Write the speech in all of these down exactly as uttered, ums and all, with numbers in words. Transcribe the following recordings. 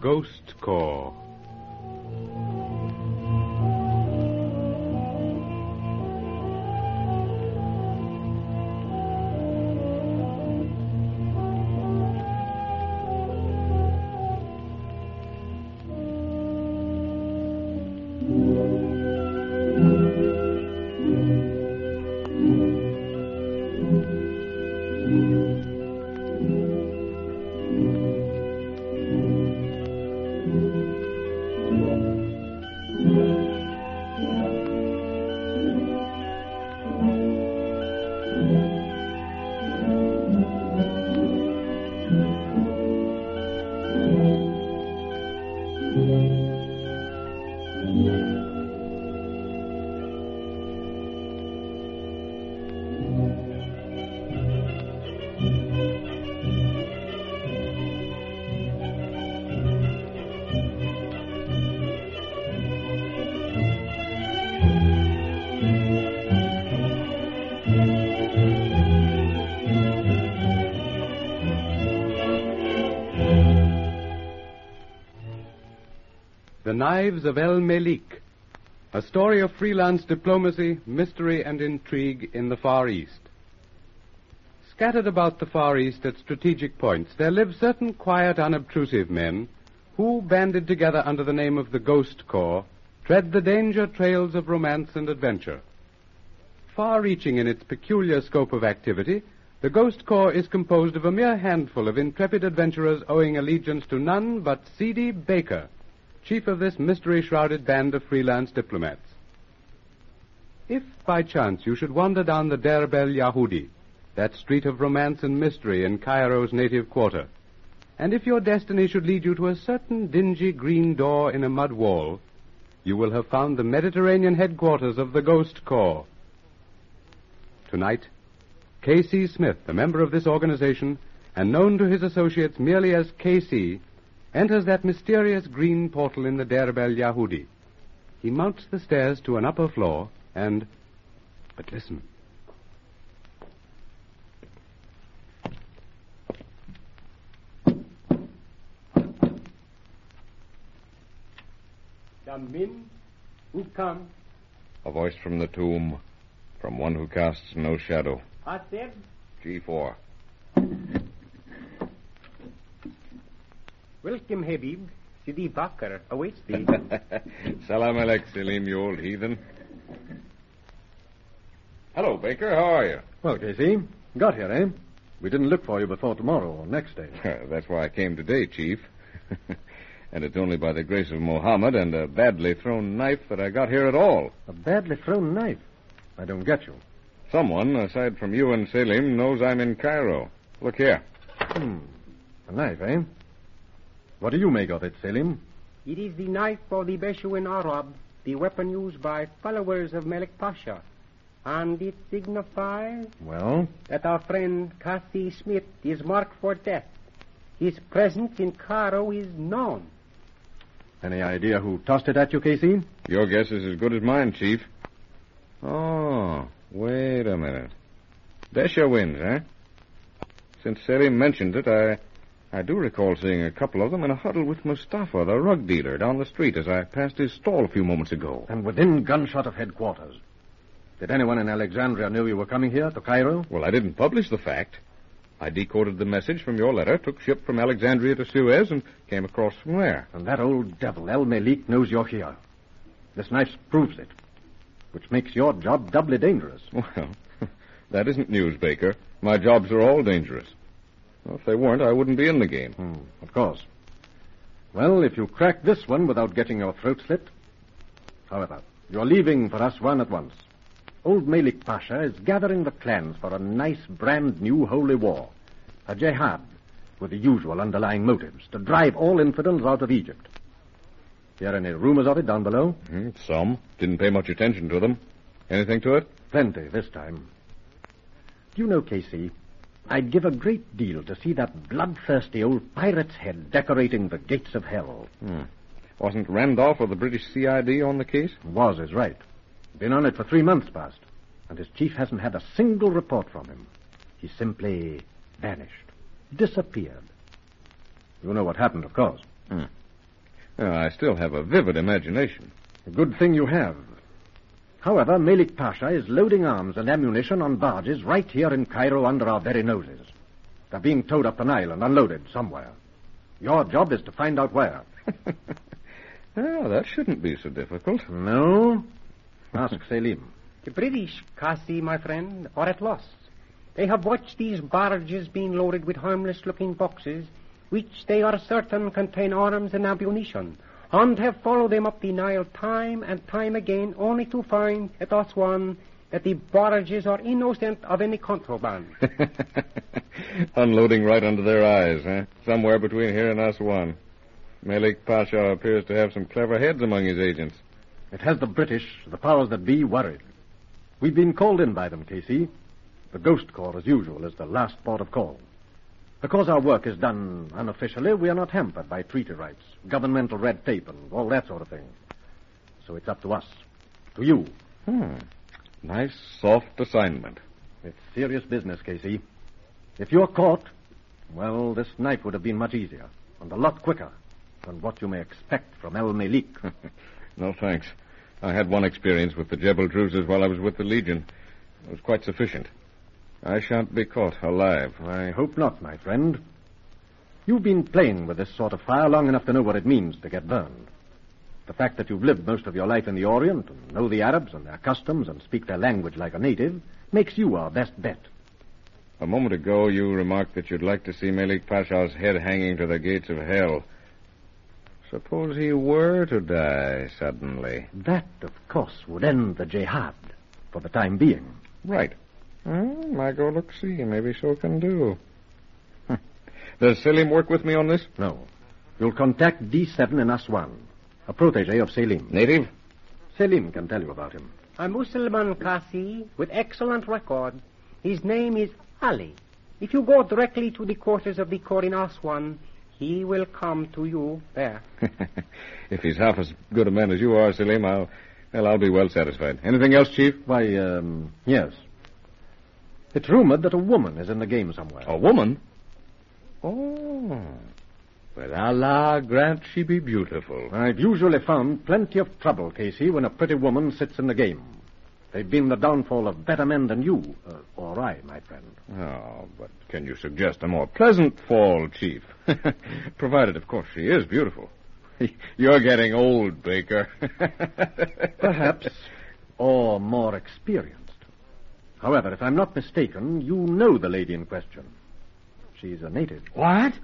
Ghost Corps. The Knives of El Melik, a story of freelance diplomacy, mystery, and intrigue in the Far East. Scattered about the Far East at strategic points, there live certain quiet, unobtrusive men who, banded together under the name of the Ghost Corps, tread the danger trails of romance and adventure. Far-reaching in its peculiar scope of activity, the Ghost Corps is composed of a mere handful of intrepid adventurers owing allegiance to none but C D Baker, chief of this mystery-shrouded band of freelance diplomats. If, by chance, you should wander down the Derb el Yahudi, that street of romance and mystery in Cairo's native quarter, and if your destiny should lead you to a certain dingy green door in a mud wall, you will have found the Mediterranean headquarters of the Ghost Corps. Tonight, K C Smith, a member of this organization, and known to his associates merely as K C, enters that mysterious green portal in the Derb el Yahudi. He mounts the stairs to an upper floor and... But listen. Come in. Who come? A voice from the tomb, from one who casts no shadow. Aseb? G four. Welcome, Habib. Sidi Bakr awaits thee. Salam alek, Selim, you old heathen. Hello, Baker. How are you? Well, K C, got here, eh? We didn't look for you before tomorrow or next day. That's why I came today, Chief. And it's only by the grace of Mohammed and a badly thrown knife that I got here at all. A badly thrown knife? I don't get you. Someone, aside from you and Selim, knows I'm in Cairo. Look here. Hmm. A knife, eh? What do you make of it, Selim? It is the knife for the Beshuin Arab, the weapon used by followers of Malik Pasha. And it signifies... Well? That our friend Cassie Smith is marked for death. His presence in Cairo is known. Any idea who tossed it at you, K C? Your guess is as good as mine, Chief. Oh, wait a minute. Besha wins, eh? Since Selim mentioned it, I... I do recall seeing a couple of them in a huddle with Mustafa, the rug dealer, down the street as I passed his stall a few moments ago. And within gunshot of headquarters. Did anyone in Alexandria know you were coming here to Cairo? Well, I didn't publish the fact. I decoded the message from your letter, took ship from Alexandria to Suez, and came across from there. And that old devil, El Melik, knows you're here. This knife proves it, which makes your job doubly dangerous. Well, that isn't news, Baker. My jobs are all dangerous. Well, if they weren't, I wouldn't be in the game. Hmm, of course. Well, if you crack this one without getting your throat slit... However, you're leaving for Aswan at once. Old Malik Pasha is gathering the clans for a nice, brand-new holy war. A jihad, with the usual underlying motives, to drive all infidels out of Egypt. Hear any rumors of it down below? Mm, some. Didn't pay much attention to them. Anything to it? Plenty this time. Do you know, K C, I'd give a great deal to see that bloodthirsty old pirate's head decorating the gates of hell. Hmm. Wasn't Randolph of the British C I D on the case? Was is right. Been on it for three months past, and his chief hasn't had a single report from him. He simply vanished, disappeared. You know what happened, of course. Hmm. Well, I still have a vivid imagination. A good thing you have. However, Malik Pasha is loading arms and ammunition on barges right here in Cairo under our very noses. They're being towed up the Nile and unloaded somewhere. Your job is to find out where. Well, that shouldn't be so difficult. No? Ask Selim. The British, Kasi, my friend, are at loss. They have watched these barges being loaded with harmless-looking boxes, which they are certain contain arms and ammunition, and have followed them up the Nile time and time again, only to find at Aswan that the barges are innocent of any contraband. Unloading right under their eyes, huh? Somewhere between here and Aswan. Malik Pasha appears to have some clever heads among his agents. It has the British, the powers that be, worried. We've been called in by them, Casey. The Ghost Corps, as usual, is the last port of call. Because our work is done unofficially, we are not hampered by treaty rights, governmental red tape, and all that sort of thing. So it's up to us. To you. Hmm. Nice, soft assignment. It's serious business, Casey. If you're caught, well, this night would have been much easier, and a lot quicker than what you may expect from El Malik. No, thanks. I had one experience with the Jebel Druzes while I was with the Legion. It was quite sufficient. I shan't be caught alive. I hope not, my friend. You've been playing with this sort of fire long enough to know what it means to get burned. The fact that you've lived most of your life in the Orient and know the Arabs and their customs and speak their language like a native makes you our best bet. A moment ago, you remarked that you'd like to see Malik Pasha's head hanging to the gates of hell. Suppose he were to die suddenly. That, of course, would end the jihad for the time being. Right. Well, my go look see. Maybe so can do. Does Selim work with me on this? No. You'll contact D seven in Aswan, a protege of Selim. Native? Selim can tell you about him. A Mussulman, Kasi, with excellent record. His name is Ali. If you go directly to the quarters of the Corps in Aswan, he will come to you there. If he's half as good a man as you are, Selim, I'll, well, I'll be well satisfied. Anything else, Chief? Why, um, yes. It's rumored that a woman is in the game somewhere. A woman? Oh. Well, Allah grant she be beautiful. I've usually found plenty of trouble, Casey, when a pretty woman sits in the game. They've been the downfall of better men than you, uh, or I, my friend. Oh, but can you suggest a more pleasant fall, Chief? Provided, of course, she is beautiful. You're getting old, Baker. Perhaps, or more experienced. However, if I'm not mistaken, you know the lady in question. She's a native. What?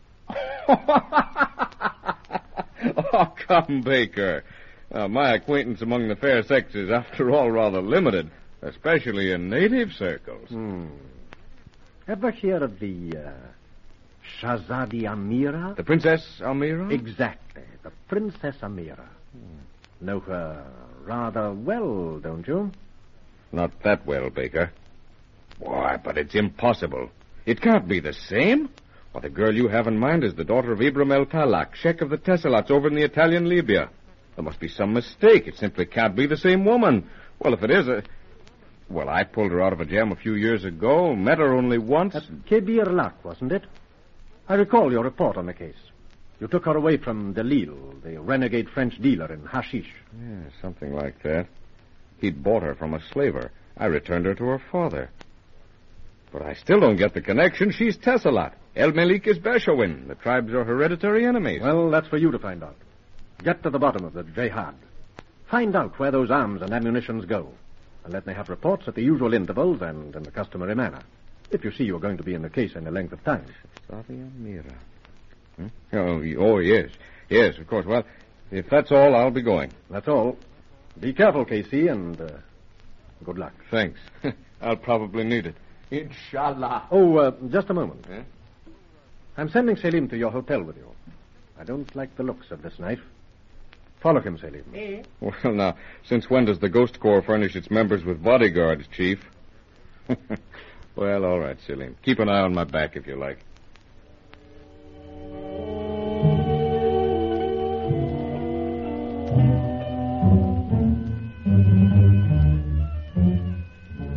Oh, come, Baker. Uh, my acquaintance among the fair sex is, after all, rather limited, especially in native circles. Hmm. Ever hear of the uh, Shahzadi Amira? The Princess Amira? Exactly, the Princess Amira. Hmm. Know her rather well, don't you? Not that well, Baker. Why, but it's impossible. It can't be the same. Well, the girl you have in mind is the daughter of Ibrahim El Talak, Sheikh of the Tesselats over in the Italian Libya. There must be some mistake. It simply can't be the same woman. Well, if it is a... Well, I pulled her out of a jam a few years ago, met her only once. At Kebir Lak, wasn't it? I recall your report on the case. You took her away from Delil, the renegade French dealer in hashish. Yeah, something like that. He'd bought her from a slaver. I returned her to her father. But I still don't get the connection. She's Tesselat. El Malik is Beshawin. The tribes are hereditary enemies. Well, that's for you to find out. Get to the bottom of the jihad. Find out where those arms and ammunitions go. And let me have reports at the usual intervals and in the customary manner. If you see you're going to be in the case any length of time. Sadia Mira. Hmm? Oh, oh, yes. Yes, of course. Well, if that's all, I'll be going. That's all. Be careful, Casey, and uh, good luck. Thanks. I'll probably need it. Inshallah. Oh, uh, just a moment. Eh? I'm sending Selim to your hotel with you. I don't like the looks of this knife. Follow him, Selim. Eh? Well, now, since when does the Ghost Corps furnish its members with bodyguards, Chief? Well, all right, Selim. Keep an eye on my back, if you like.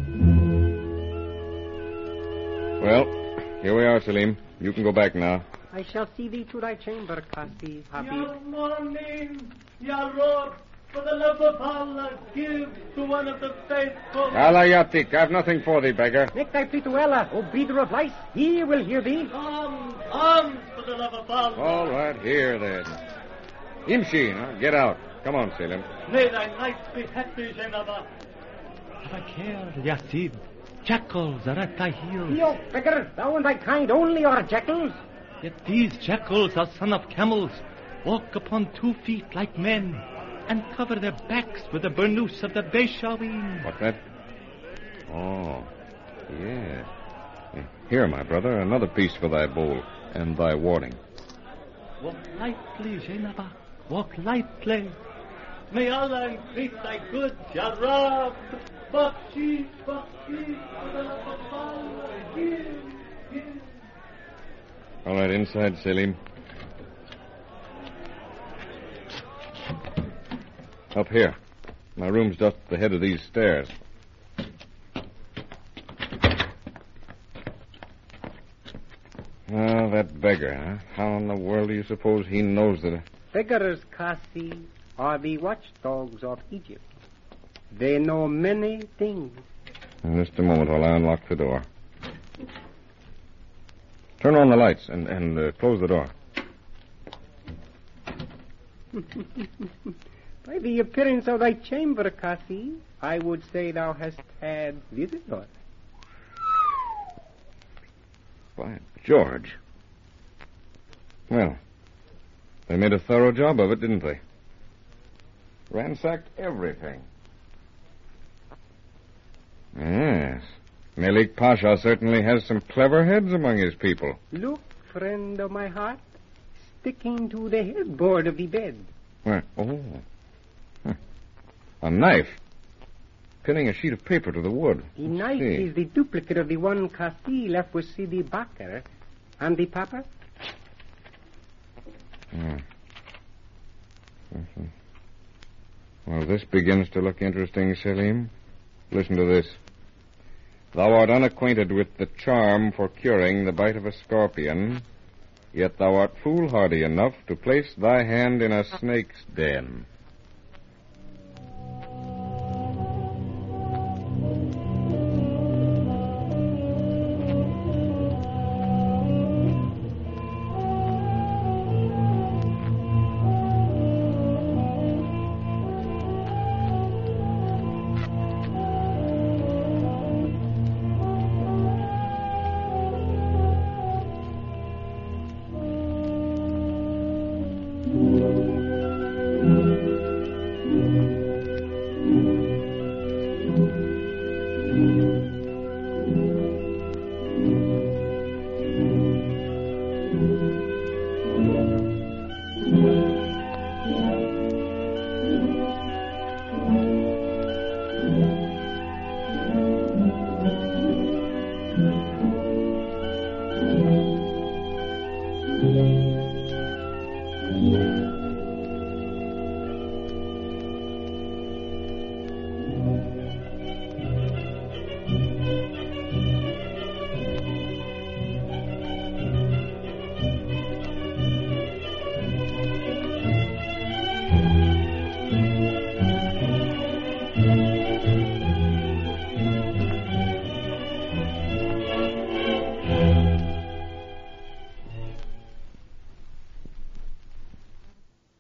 Well, here we are, Selim. You can go back now. I shall see thee to thy chamber, Kasi, Habib. Your morning, your road, for the love of Allah, give to one of the faithful. Allah Yatik, I've nothing for thee, beggar. Make thy plea to Allah, O breeder of lice. He will hear thee. Alms, alms, for the love of Allah. All right, here then. Imshi, huh? Get out. Come on, Selim. May thy nights be happy, Zainaba. Have a care, Yasid. Jackals are at thy heels. Yo, beggar, thou and thy kind only are jackals. Yet these jackals are son of camels, walk upon two feet like men, and cover their backs with the burnous of the Beshaween. What's that? Oh, yes. Here, my brother, another piece for thy bowl and thy warning. Walk lightly, Zainaba. Walk lightly. May Allah increase thy goods, Ya Rab. Bakshish, bakshish, for the love of Allah. Give, give. All right, inside, Selim. Up here. My room's just at the head of these stairs. Ah, that beggar, huh? How in the world do you suppose he knows that... Beggars, Kasi, are the watchdogs of Egypt. They know many things. In just a moment while I unlock the door. Turn on the lights and, and uh, close the door. By the appearance of thy chamber, Kasi, I would say thou hast had visitors. By George. Well, they made a thorough job of it, didn't they? Ransacked everything. Yes. Melik Pasha certainly has some clever heads among his people. Look, friend of my heart, sticking to the headboard of the bed. Where? Oh. Huh. A knife. Pinning a sheet of paper to the wood. The Let's knife see. is the duplicate of the one Kasi left with Sidi Bakr. And the papa? Hmm. Mhm. Well, this begins to look interesting, Selim. Listen to this. Thou art unacquainted with the charm for curing the bite of a scorpion, yet thou art foolhardy enough to place thy hand in a snake's den. Thank you.